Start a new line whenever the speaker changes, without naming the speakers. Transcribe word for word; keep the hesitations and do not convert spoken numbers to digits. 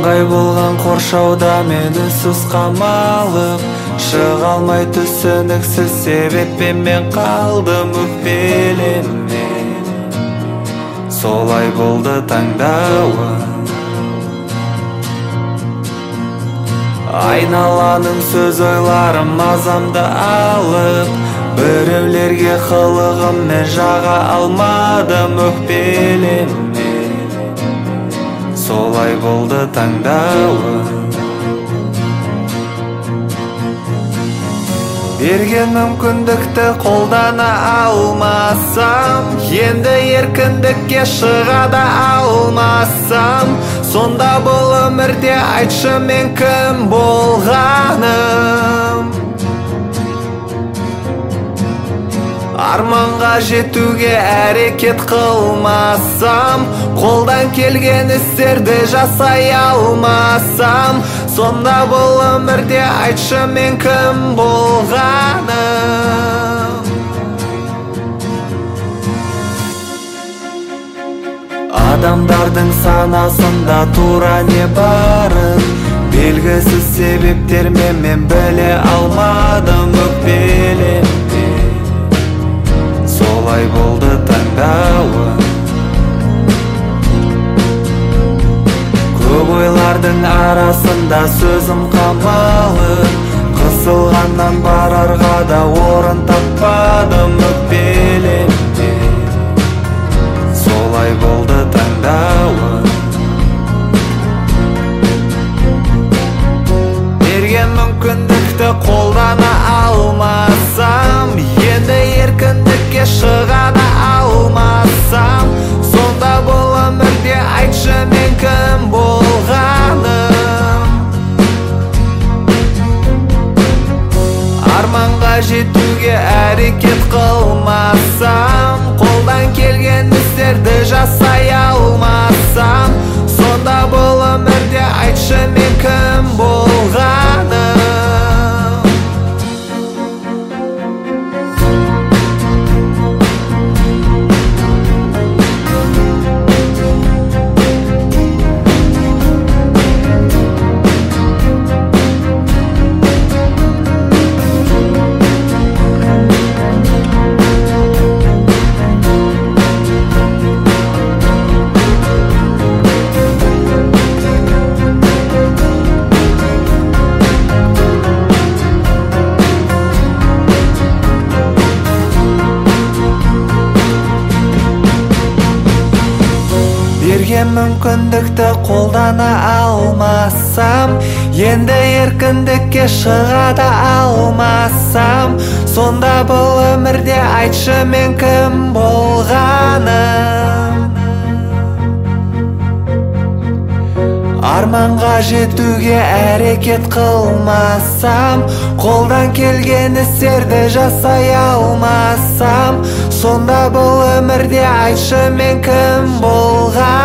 ыңғай болған қоршауда мен үнсіз қамалып, шыға алмай түсініксіз себеппен мен қалдым өкпелеме. Солай болды таңдауым. Айналаның сөз ойларым мазамды алып, біреулерге қылығым мен жаға алмадым өкпелеме. Солай болды таңдауым. Берген мүмкіндікті қолдана алмасам, енді еркіндікке шыға да алмасам, сонда бұл өмірде айтшы мен кім болғаным? Арманға жетуге әрекет қылмасам, қолдан келген істерді жасай алмасам, сонда бұл өмірде айтшы мен кім болғаным? Адамдардың санасында тура не барын белгісіз себептермен мен біле алмадым өкпелеме. Солай болды таңдауым. Көп ойлардың арасында сөзім қамалып, қысылғаннан барарға да орын таппадым өкпелеме. Солай болды таңдауым. Берген мүмкіндікті қолдана алмасам, енді еркіндікке шыға да алмасам, сонда бұл өмірде айтшы мен кім болғаным? Арманға жетуге әрекет қылмасам, қолдан келген істерді жасай алмасам, сонда бұл өмірде айтшы мен кім болғаным? Берген мүмкіндікті қолдана алмасам, енді еркіндікке шыға да алмасам, сонда бұл өмірде айтшы мен кім болғаным? Арманға жетуге әрекет қылмасам, қолдан келген істерді жасай алмасам, сонда бұл өмірде айтшы мен кім болғаным?